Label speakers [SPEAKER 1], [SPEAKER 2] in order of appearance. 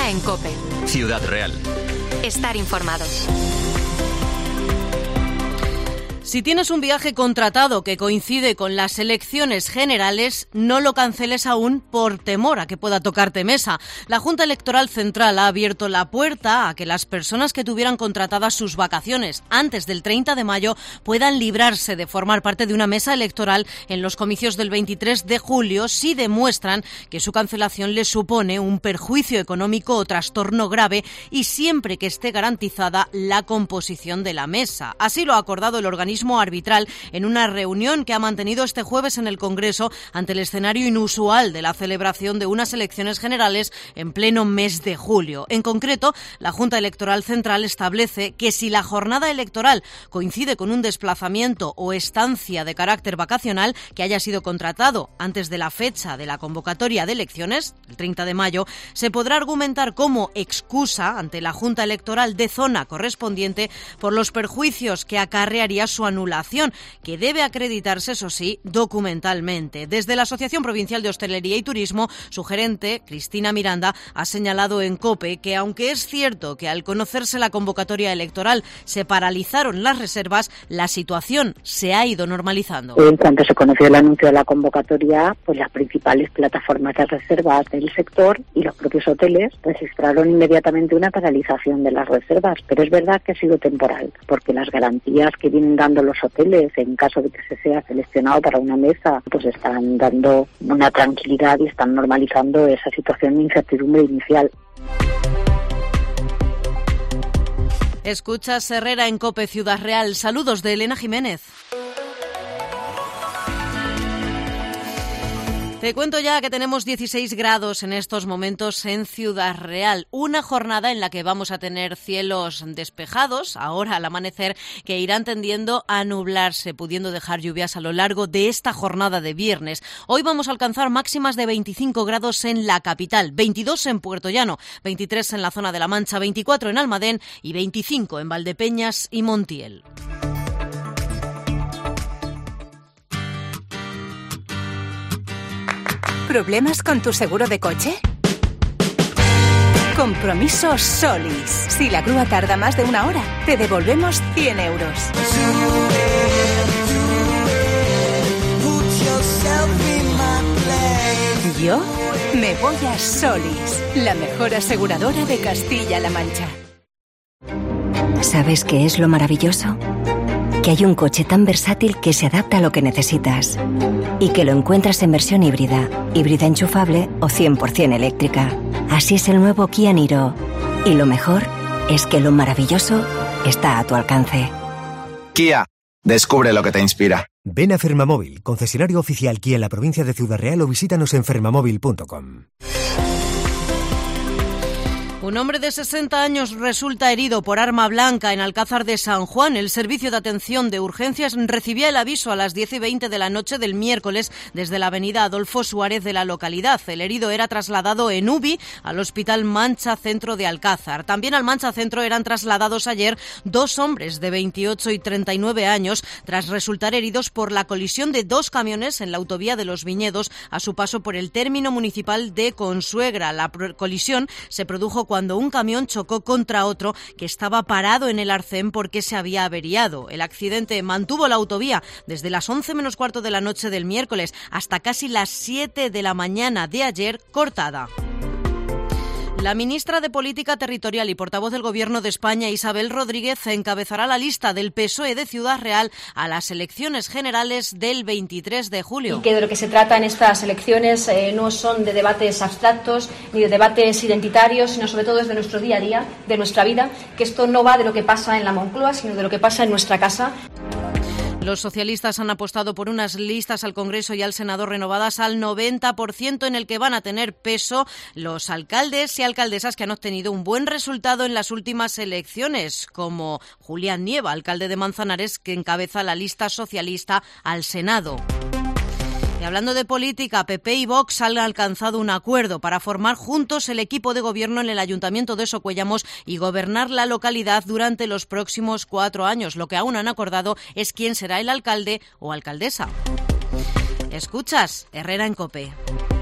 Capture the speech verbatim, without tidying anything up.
[SPEAKER 1] Herrera en COPE.
[SPEAKER 2] Ciudad Real.
[SPEAKER 1] Estar informado.
[SPEAKER 3] Si tienes un viaje contratado que coincide con las elecciones generales, no lo canceles aún por temor a que pueda tocarte mesa. La Junta Electoral Central ha abierto la puerta a que las personas que tuvieran contratadas sus vacaciones antes del treinta de mayo puedan librarse de formar parte de una mesa electoral en los comicios del veintitrés de julio si demuestran que su cancelación les supone un perjuicio económico o trastorno grave y siempre que esté garantizada la composición de la mesa. Así lo ha acordado el organismo arbitral en una reunión que ha mantenido este jueves en el Congreso ante el escenario inusual de la celebración de unas elecciones generales en pleno mes de julio. En concreto, la Junta Electoral Central establece que si la jornada electoral coincide con un desplazamiento o estancia de carácter vacacional que haya sido contratado antes de la fecha de la convocatoria de elecciones, el treinta de mayo, se podrá argumentar como excusa ante la Junta Electoral de zona correspondiente por los perjuicios que acarrearía su anulación, que debe acreditarse, eso sí, documentalmente. Desde la Asociación Provincial de Hostelería y Turismo, su gerente, Cristina Miranda, ha señalado en COPE que, aunque es cierto que al conocerse la convocatoria electoral se paralizaron las reservas, la situación se ha ido normalizando.
[SPEAKER 4] En cuanto se conoció el anuncio de la convocatoria, pues las principales plataformas de reservas del sector y los propios hoteles registraron inmediatamente una paralización de las reservas, pero es verdad que ha sido temporal, porque las garantías que vienen dando los hoteles en caso de que se sea seleccionado para una mesa, pues están dando una tranquilidad y están normalizando esa situación de incertidumbre inicial.
[SPEAKER 3] Escuchas Herrera en COPE Ciudad Real. Saludos de Elena Jiménez. Te cuento ya que tenemos dieciséis grados en estos momentos en Ciudad Real. Una jornada en la que vamos a tener cielos despejados, ahora al amanecer, que irán tendiendo a nublarse, pudiendo dejar lluvias a lo largo de esta jornada de viernes. Hoy vamos a alcanzar máximas de veinticinco grados en la capital, veintidós en Puerto Llano, veintitrés en la zona de La Mancha, veinticuatro en Almadén y veinticinco en Valdepeñas y Montiel.
[SPEAKER 5] ¿Problemas con tu seguro de coche? Compromiso Solis. Si la grúa tarda más de una hora, te devolvemos cien euros. Yo me voy a Solis, la mejor aseguradora de Castilla-La Mancha.
[SPEAKER 6] ¿Sabes qué es lo maravilloso? Que hay un coche tan versátil que se adapta a lo que necesitas y que lo encuentras en versión híbrida, híbrida enchufable o cien por ciento eléctrica. Así es el nuevo Kia Niro. Y lo mejor es que lo maravilloso está a tu alcance.
[SPEAKER 7] Kia, descubre lo que te inspira.
[SPEAKER 8] Ven a Fermamóvil, concesionario oficial Kia en la provincia de Ciudad Real, o visítanos en fermamóvil punto com.
[SPEAKER 3] Un hombre de sesenta años resulta herido por arma blanca en Alcázar de San Juan. El servicio de atención de urgencias recibía el aviso a las diez y veinte de la noche del miércoles desde la avenida Adolfo Suárez de la localidad. El herido era trasladado en U B I al Hospital Mancha Centro de Alcázar. También al Mancha Centro eran trasladados ayer dos hombres de veintiocho y treinta y nueve años tras resultar heridos por la colisión de dos camiones en la autovía de Los Viñedos a su paso por el término municipal de Consuegra. La colisión se produjo cuando cuando un camión chocó contra otro que estaba parado en el arcén porque se había averiado. El accidente mantuvo la autovía desde las once menos cuarto de la noche del miércoles hasta casi las siete de la mañana de ayer cortada. La ministra de Política Territorial y portavoz del Gobierno de España, Isabel Rodríguez, encabezará la lista del P S O E de Ciudad Real a las elecciones generales del veintitrés de julio.
[SPEAKER 9] Y que de lo que se trata en estas elecciones eh, no son de debates abstractos ni de debates identitarios, sino sobre todo es de nuestro día a día, de nuestra vida, que esto no va de lo que pasa en la Moncloa, sino de lo que pasa en nuestra casa.
[SPEAKER 3] Los socialistas han apostado por unas listas al Congreso y al Senado renovadas al noventa por ciento, en el que van a tener peso los alcaldes y alcaldesas que han obtenido un buen resultado en las últimas elecciones, como Julián Nieva, alcalde de Manzanares, que encabeza la lista socialista al Senado. Y hablando de política, P P y Vox han alcanzado un acuerdo para formar juntos el equipo de gobierno en el Ayuntamiento de Socuellamos y gobernar la localidad durante los próximos cuatro años. Lo que aún han acordado es quién será el alcalde o alcaldesa. Escuchas Herrera en COPE.